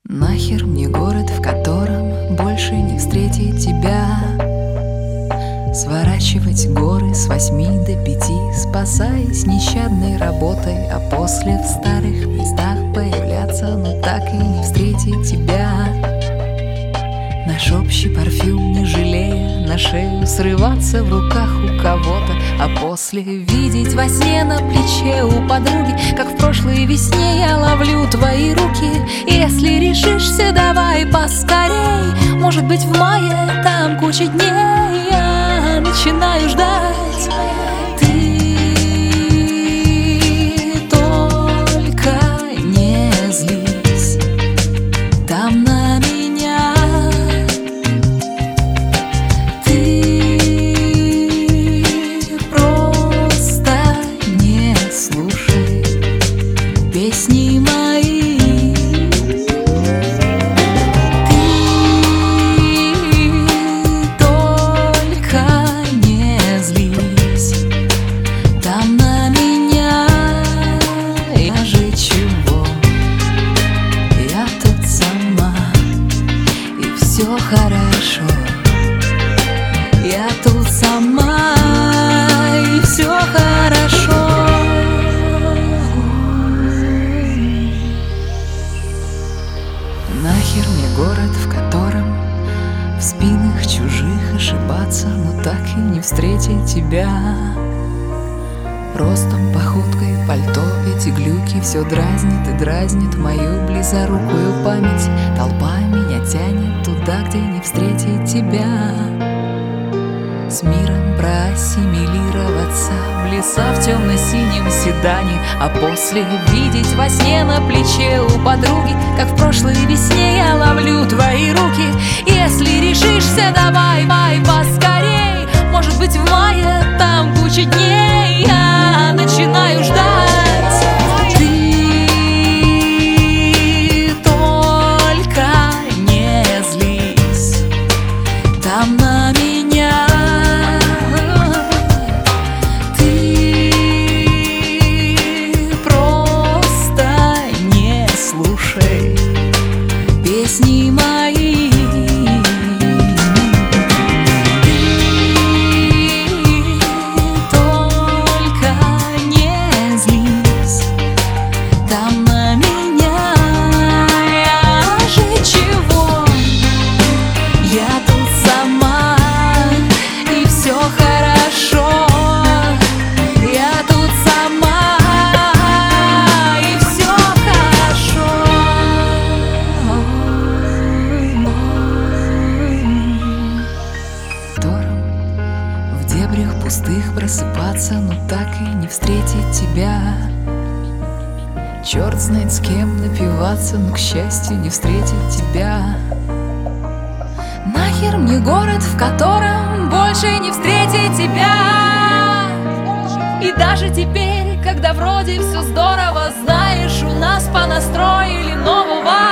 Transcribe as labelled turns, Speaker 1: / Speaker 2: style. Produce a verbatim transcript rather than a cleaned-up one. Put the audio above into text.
Speaker 1: Нахер мне город, в котором больше не встретить тебя. Сворачивать горы с восьми до пяти, спасаясь нещадной работой, а после в старых местах появляться, но так и не встретить тебя. Наш общий парфюм, не жалея, на шею срываться в руках у кого-то, а после видеть во сне на плече у подруги, как в прошлой весне я ловлю твои руки. Если решишься, давай поскорей, может быть в мае там куча дней. Я начинаю ждать. Ты только не злись там на меня. Ты просто не слушай песни мои. Все хорошо, я тут сама, и все хорошо. Нахер мне город, в котором в спинах чужих ошибаться, но так и не встретить тебя. Ростом, походкой, пальто, эти глюки все дразнит и дразнит мою близорукую память. Толпа меня тянет туда, где не встретить тебя. С миром проассимилироваться в леса в темно-синем седане, а после видеть во сне на плече у подруги, как в прошлой весне я ловлю твои руки. Если решишься, давай, давай поскорей, может быть в мае там куча дней. Я начинаю ждать. Ты только не злись там на меня. Ты просто не слушай песни мои. Пустых просыпаться, но так и не встретить тебя. Черт знает с кем напиваться, но, к счастью, не встретить тебя. Нахер мне город, в котором больше не встретить тебя. И даже теперь, когда вроде все здорово, знаешь, у нас понастроили нового